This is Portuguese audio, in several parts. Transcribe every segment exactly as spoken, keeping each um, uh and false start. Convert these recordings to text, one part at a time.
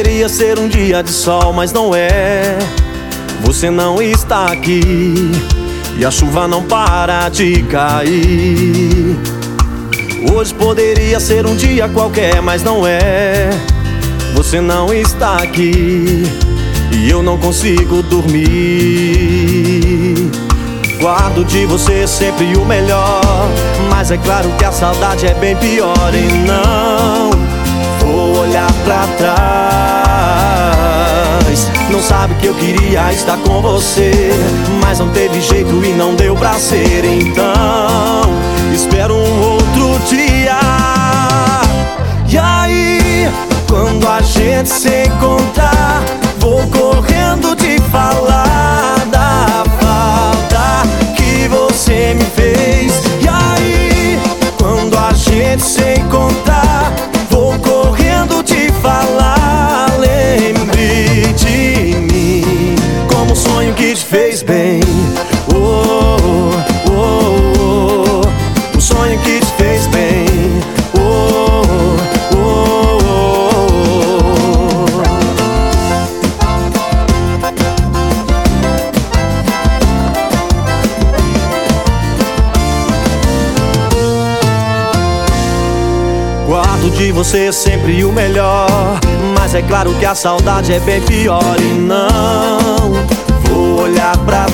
poderia ser um dia de sol, mas não é. Você não está aqui e a chuva não para de cair. Hoje poderia ser um dia qualquer, mas não é. Você não está aqui e eu não consigo dormir. Guardo de você sempre o melhor, mas é claro que a saudade é bem pior. E não vou olhar pra trás. Não sabe que eu queria estar com você, mas não teve jeito e não deu pra ser. Então espero um outro dia. E aí, quando a gente se encontrar, vou correndo te falar da falta que você me fez. E aí, quando a gente se encontrar, vou correndo te falar. Lembre de mim como um sonho que te fez bem. Oh, oh, oh, oh. Um sonho que te fez bem. Oh, oh, oh, oh. Guardo de você sempre o melhor, mas é claro que a saudade é bem pior. E não vou olhar pra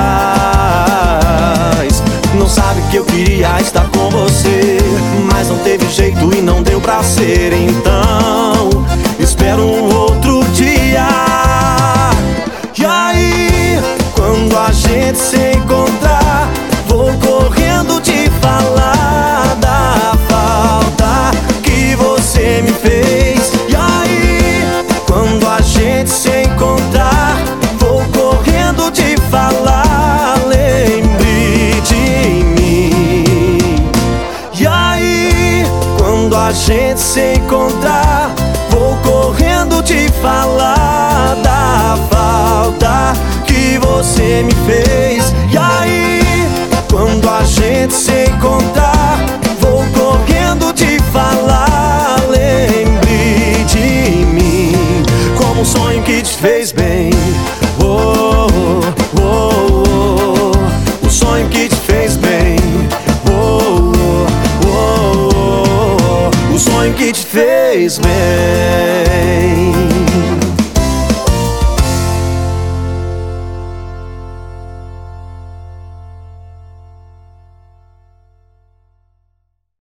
trás. Não sabe que eu queria estar com você, mas não teve jeito e não deu pra ser. Então espero um outro dia. E aí, quando a gente se encontrar, vou correndo te falar da falta que você me fez. E aí, quando a gente se encontrar, vou correndo te falar. Lembre de mim. E aí, quando a gente se encontrar, vou correndo te falar da falta que você me fez. E aí, quando a gente se encontrar, vou correndo te falar. Lembre de mim como um sonho que te fez bem. Oh, oh, oh, oh. Um sonho que te fez bem. Oh, oh, oh, oh. Um sonho que te fez bem.